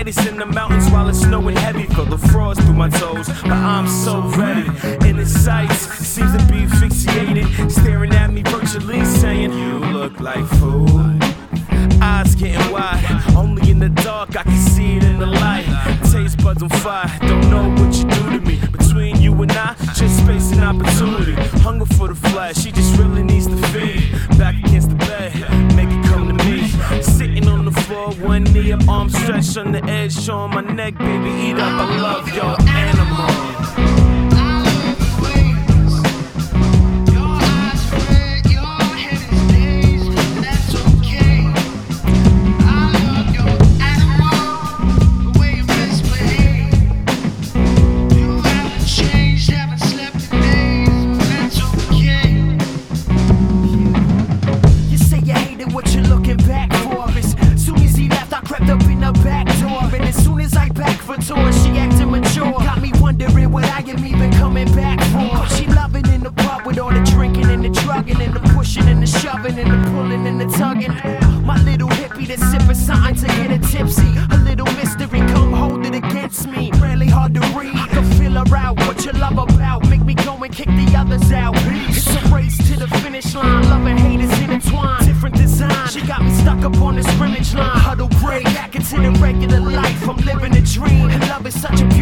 tightest in the mountains while it's snowing heavy. Feel the frost through my toes, but I'm so ready. In his sights, seems to be fixated, staring at me virtually saying, you look like food. Eyes getting wide, only in the dark I can see it in the light. Taste buds on fire, don't know what you do to me. Between you and I, just space and opportunity. Hunger for the flesh, she just really needs to feed. Back against the bed, make it come to me. Sitting on the floor, one knee up, arm stretched on the edge, showing my neck, baby, eat up. I love your animal. She acting mature, got me wondering what I am even coming back for. She loving in the pub with all the drinking and the drugging and the pushing and the shoving and the pulling and the tugging. My little hippie that's sipping something to get her tipsy. A little mystery, come hold it against me. Really hard to read, I can feel her out. What you love about, make me go and kick the others out. It's a race to the finish line, love and hate is intertwined. Different design, she got me stuck up on the scrimmage line. Huddle break, back into the regular life, I'm living a dream. And love is such a